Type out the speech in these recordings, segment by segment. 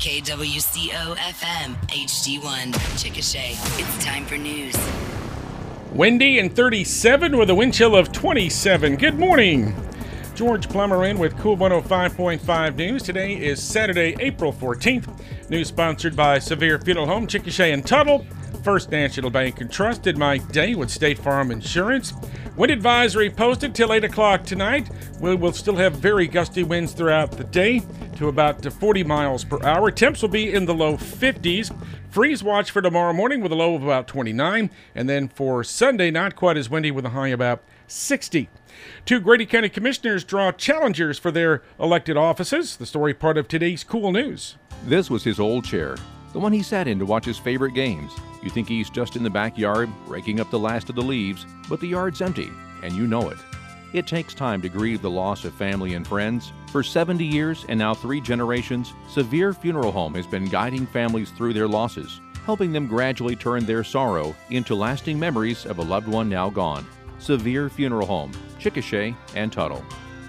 KWCO FM HD1 Chickasha. It's time for news. Windy and 37 with a wind chill of 27. Good morning. George Plummer in with Cool 105.5 News. Today is Saturday, April 14th. News sponsored by Sevier Funeral Home, Chickasha and Tuttle. First National Bank and Trust did my day with State Farm Insurance. Wind advisory posted till 8 o'clock tonight. We will still have very gusty winds throughout the day to about 40 miles per hour. Temps will be in the low 50s. Freeze watch for tomorrow morning with a low of about 29. And then for Sunday, not quite as windy with a high about 60. Two Grady County commissioners draw challengers for their elected offices. The story part of today's Cool News. This was his old chair, the one he sat in to watch his favorite games. You think he's just in the backyard, raking up the last of the leaves, but the yard's empty, and you know it. It takes time to grieve the loss of family and friends. For 70 years and now 3 generations, Sevier Funeral Home has been guiding families through their losses, helping them gradually turn their sorrow into lasting memories of a loved one now gone. Sevier Funeral Home, Chickasha and Tuttle.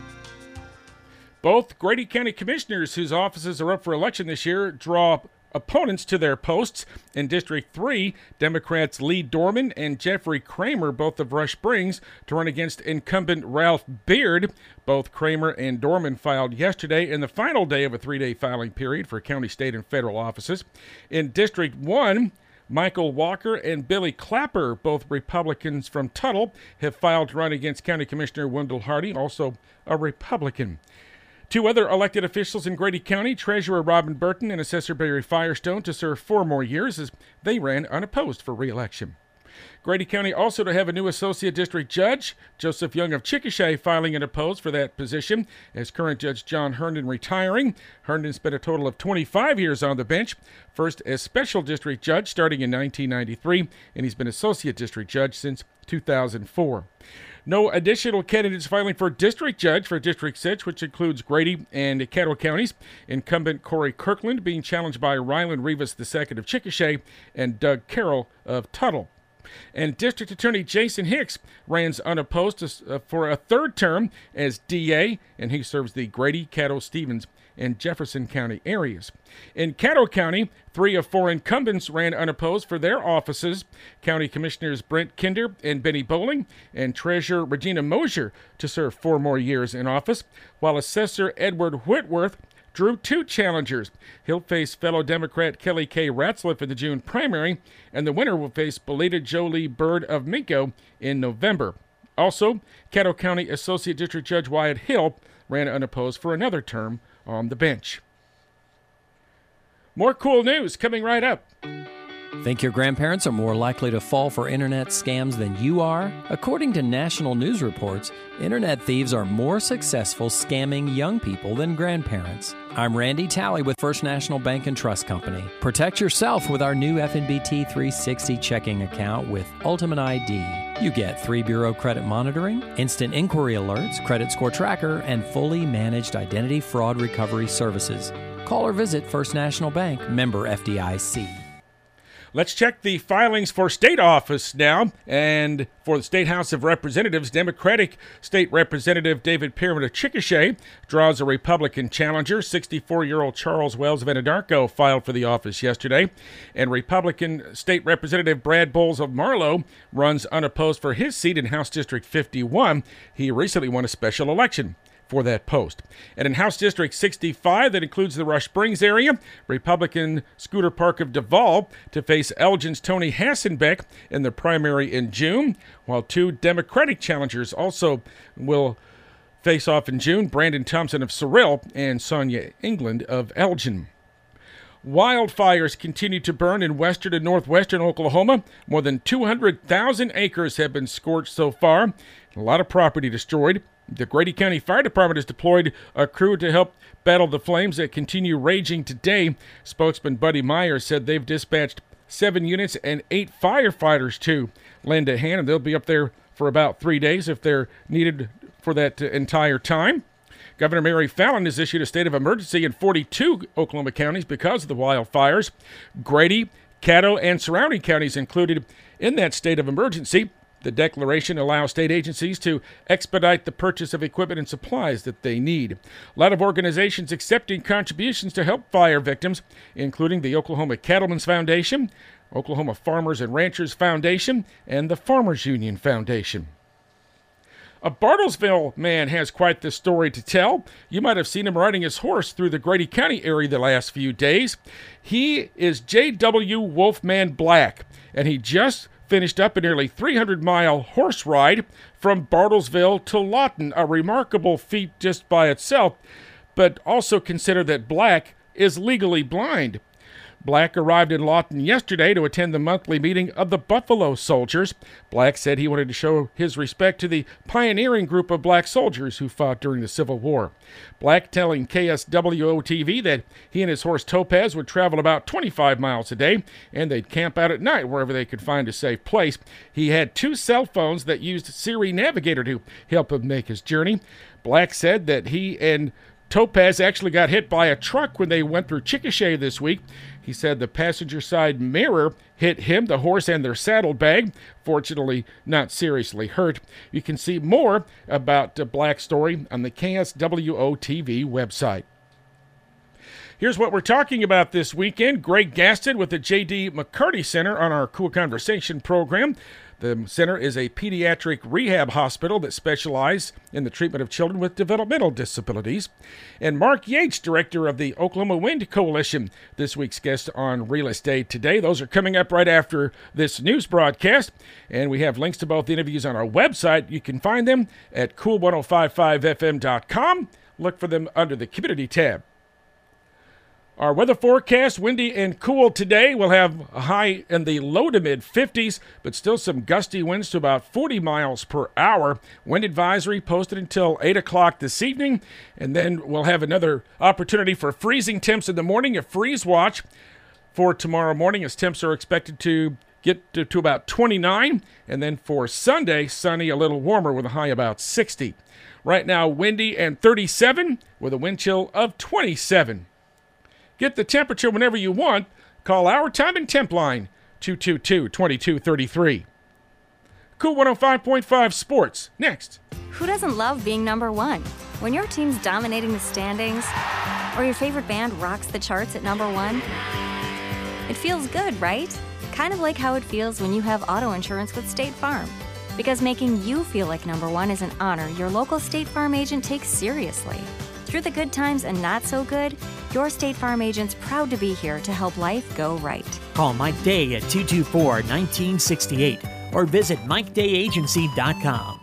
Both Grady County commissioners whose offices are up for election this year draw opponents to their posts. In District 3, Democrats Lee Dorman and Jeffrey Kramer, both of Rush Springs, to run against incumbent Ralph Beard. Both Kramer and Dorman filed yesterday in the final day of a 3-day filing period for county, state, and federal offices. In District 1, Michael Walker and Billy Clapper, both Republicans from Tuttle, have filed to run against County Commissioner Wendell Hardy, also a Republican. Two other elected officials in Grady County, Treasurer Robin Burton and Assessor Barry Firestone, to serve 4 more years as they ran unopposed for re-election. Grady County also to have a new Associate District Judge, Joseph Young of Chickasha, filing unopposed for that position, as current Judge John Herndon retiring. Herndon spent a total of 25 years on the bench, first as Special District Judge starting in 1993, and he's been Associate District Judge since 2004. No additional candidates filing for District Judge for District 6, which includes Grady and Caddo counties. Incumbent Corey Kirkland being challenged by Ryland Rivas II of Chickasha and Doug Carroll of Tuttle. And District Attorney Jason Hicks runs unopposed for a 3rd term as DA, and he serves the Grady, Caddo, Stevens, and Jefferson County areas. In Caddo County, 3 of 4 incumbents ran unopposed for their offices. County Commissioners Brent Kinder and Benny Bowling, and Treasurer Regina Mosier to serve 4 more years in office, while Assessor Edward Whitworth drew 2 challengers. He'll face fellow Democrat Kelly K. Ratzliff in the June primary, and the winner will face belated Jolie Bird of Minko in November. Also, Caddo County Associate District Judge Wyatt Hill ran unopposed for another term on the bench. More cool news coming right up. Think your grandparents are more likely to fall for internet scams than you are? According to national news reports, internet thieves are more successful scamming young people than grandparents. I'm Randy Talley with First National Bank and Trust Company. Protect yourself with our new FNBT 360 checking account with Ultimate ID. You get 3 bureau credit monitoring, instant inquiry alerts, credit score tracker, and fully managed identity fraud recovery services. Call or visit First National Bank, member FDIC. Let's check the filings for state office now. And for the State House of Representatives, Democratic State Representative David Pearman of Chickasha draws a Republican challenger. 64-year-old Charles Wells of Anadarko filed for the office yesterday. And Republican State Representative Brad Bowles of Marlow runs unopposed for his seat in House District 51. He recently won a special election for that post. And in House District 65, that includes the Rush Springs area, Republican Scooter Park of Duval to face Elgin's Tony Hassenbeck in the primary in June, while 2 Democratic challengers also will face off in June, Brandon Thompson of Sorrel and Sonia England of Elgin. Wildfires continue to burn in western and northwestern Oklahoma. More than 200,000 acres have been scorched so far. A lot of property destroyed. The Grady County Fire Department has deployed a crew to help battle the flames that continue raging today. Spokesman Buddy Myers said they've dispatched 7 units and 8 firefighters to lend a hand, and they'll be up there for about 3 days if they're needed for that entire time. Governor Mary Fallin has issued a state of emergency in 42 Oklahoma counties because of the wildfires. Grady, Caddo, and surrounding counties included in that state of emergency. The declaration allows state agencies to expedite the purchase of equipment and supplies that they need. A lot of organizations accepting contributions to help fire victims, including the Oklahoma Cattlemen's Foundation, Oklahoma Farmers and Ranchers Foundation, and the Farmers Union Foundation. A Bartlesville man has quite the story to tell. You might have seen him riding his horse through the Grady County area the last few days. He is J.W. Wolfman Black, and he just finished up a nearly 300-mile horse ride from Bartlesville to Lawton, a remarkable feat just by itself, but also consider that Black is legally blind. Black arrived in Lawton yesterday to attend the monthly meeting of the Buffalo Soldiers. Black said he wanted to show his respect to the pioneering group of black soldiers who fought during the Civil War. Black telling KSWO-TV that he and his horse Topaz would travel about 25 miles a day, and they'd camp out at night wherever they could find a safe place. He had 2 cell phones that used Siri Navigator to help him make his journey. Black said that he and Topaz actually got hit by a truck when they went through Chickasha this week. He said the passenger side mirror hit him, the horse, and their saddlebag. Fortunately, not seriously hurt. You can see more about Black's story on the KSWO-TV website. Here's what we're talking about this weekend. Greg Gaston with the J.D. McCarty Center on our Cool Conversation program. The center is a pediatric rehab hospital that specializes in the treatment of children with developmental disabilities. And Mark Yates, director of the Oklahoma Wind Coalition, this week's guest on Real Estate Today. Those are coming up right after this news broadcast. And we have links to both interviews on our website. You can find them at cool1055fm.com. Look for them under the Community tab. Our weather forecast, windy and cool today. We'll have a high in the low to mid 50s, but still some gusty winds to about 40 miles per hour. Wind advisory posted until 8 o'clock this evening, and then we'll have another opportunity for freezing temps in the morning, a freeze watch for tomorrow morning as temps are expected to get to about 29, and then for Sunday, sunny, a little warmer with a high about 60. Right now, windy and 37 with a wind chill of 27. Get the temperature whenever you want. Call our time and temp line, 222-2233. Cool 105.5 Sports, next. Who doesn't love being number one? When your team's dominating the standings, or your favorite band rocks the charts at number one, it feels good, right? Kind of like how it feels when you have auto insurance with State Farm. Because making you feel like number one is an honor your local State Farm agent takes seriously. Through the good times and not so good, your State Farm agent's proud to be here to help life go right. Call Mike Day at 224-1968 or visit MikeDayAgency.com.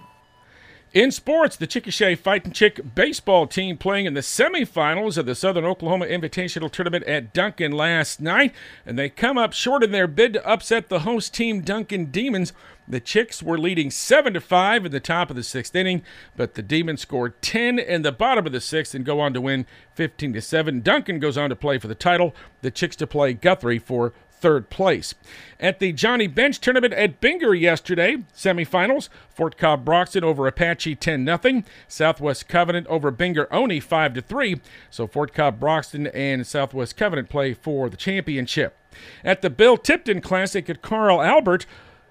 In sports, the Chickasha Fightin' Chick baseball team playing in the semifinals of the Southern Oklahoma Invitational Tournament at Duncan last night, and they come up short in their bid to upset the host team, Duncan Demons. The Chicks were leading 7-5 in the top of the 6th inning, but the Demons scored 10 in the bottom of the 6th and go on to win 15-7. Duncan goes on to play for the title, the Chicks to play Guthrie for third place. At the Johnny Bench tournament at Binger yesterday, semifinals, Fort Cobb Broxton over Apache 10-0, Southwest Covenant over Binger Oni 5-3, so Fort Cobb Broxton and Southwest Covenant play for the championship. At the Bill Tipton Classic at Carl Albert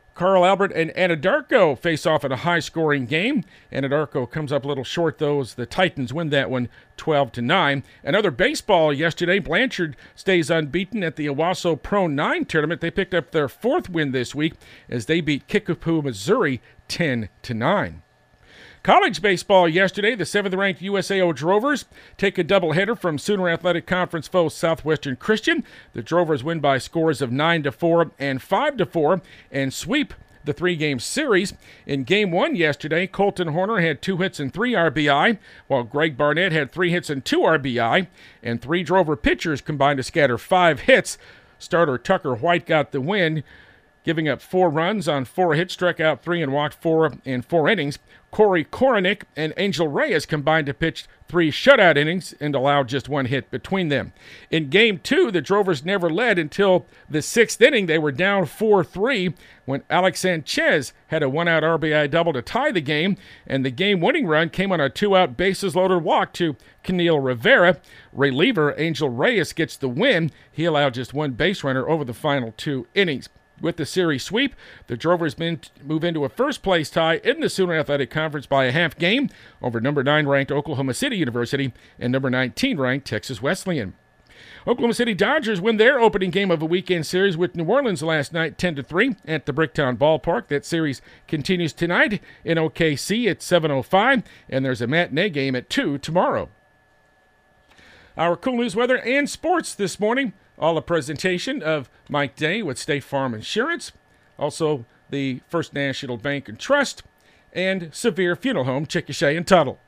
and Anadarko face off in a high-scoring game. Anadarko comes up a little short, though, as the Titans win that one 12-9. Another baseball yesterday. Blanchard stays unbeaten at the Owasso Pro 9 tournament. They picked up their 4th win this week as they beat Kickapoo, Missouri 10-9. College baseball yesterday, the 7th-ranked USAO Drovers take a doubleheader from Sooner Athletic Conference foe Southwestern Christian. The Drovers win by scores of 9-4 and 5-4 and sweep the 3-game series. In Game 1 yesterday, Colton Horner had 2 hits and 3 RBI, while Greg Barnett had 3 hits and 2 RBI, and 3 Drover pitchers combined to scatter 5 hits. Starter Tucker White got the win, giving up 4 runs on 4 hits, struck out 3 and walked 4 in 4 innings. Corey Koronick and Angel Reyes combined to pitch 3 shutout innings and allowed just 1 hit between them. In Game 2, the Drovers never led until the 6th inning. They were down 4-3 when Alex Sanchez had a 1-out RBI double to tie the game, and the game-winning run came on a 2-out bases-loaded walk to Keneal Rivera. Reliever Angel Reyes gets the win. He allowed just 1 base runner over the final 2 innings. With the series sweep, the Drovers move into a first-place tie in the Sooner Athletic Conference by a half game over number 9 ranked Oklahoma City University and number 19 ranked Texas Wesleyan. Oklahoma City Dodgers win their opening game of a weekend series with New Orleans last night 10-3 at the Bricktown Ballpark. That series continues tonight in OKC at 7:05, and there's a matinee game at 2 tomorrow. Our cool news, weather, and sports this morning. All a presentation of Mike Day with State Farm Insurance, also the First National Bank and Trust, and Sevier Funeral Home, Chickasha and Tuttle.